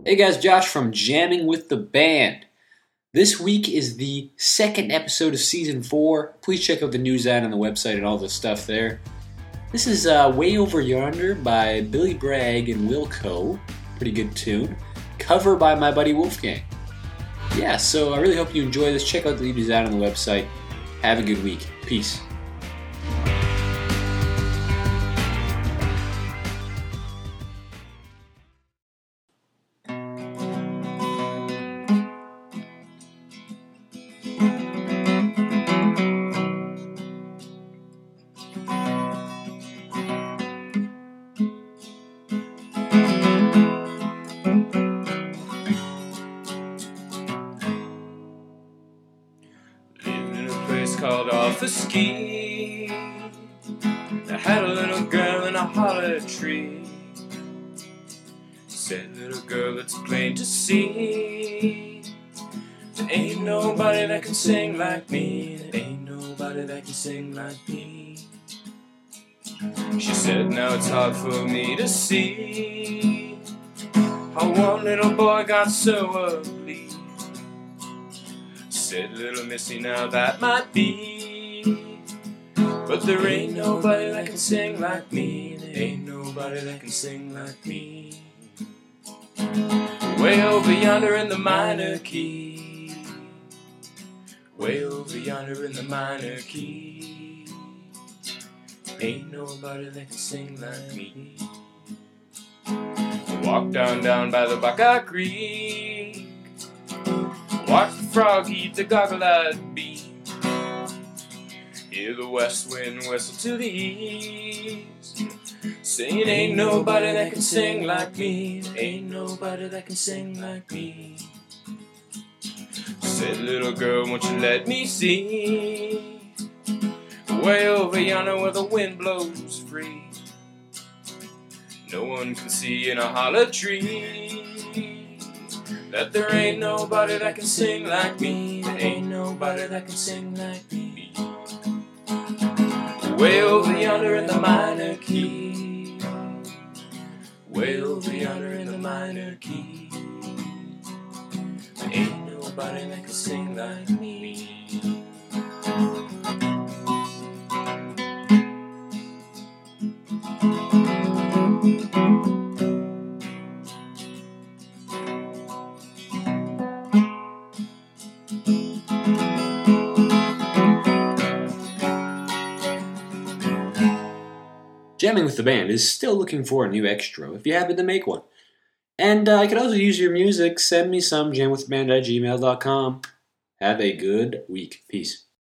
Hey guys, Josh from Jamming with the Band. This week is the second episode of Season 4. Please check out the news ad on the website and all the stuff there. This is Way Over Yonder by Billy Bragg and Wilco. Pretty good tune. Cover by my buddy Wolfgang. Yeah, so I really hope you enjoy this. Check out the news ad on the website. Have a good week. Peace. Lived in a place called Off the Ski. I had a little girl in a hollow tree. Said, little girl, it's plain to see, there ain't nobody that can sing like me. There ain't nobody that can sing like me. She said, now it's hard for me to see how one little boy got so ugly. Said, little missy, now that might be, but there ain't nobody that can sing like me. There ain't nobody that can sing like me. Way over yonder in the minor key. Way over yonder in the minor key. Ain't nobody that can sing like me. I walked down by the Buckeye Creek. Watch the frog eat the goggle-eyed bee. Hear the west wind whistle to the east, saying ain't nobody that can sing like me. Ain't nobody that can sing like me. Said, little girl, won't you let me see way over yonder where the wind blows free. No one can see in a hollow tree that there ain't nobody that can sing like me. There ain't nobody that can sing like me. Way over yonder in the minor key. Way over yonder in the minor key. There ain't nobody that can sing like me. Jamming with the Band is still looking for a new extra if you happen to make one. And I could also use your music. Send me some, jamwiththeband@gmail.com. Have a good week. Peace.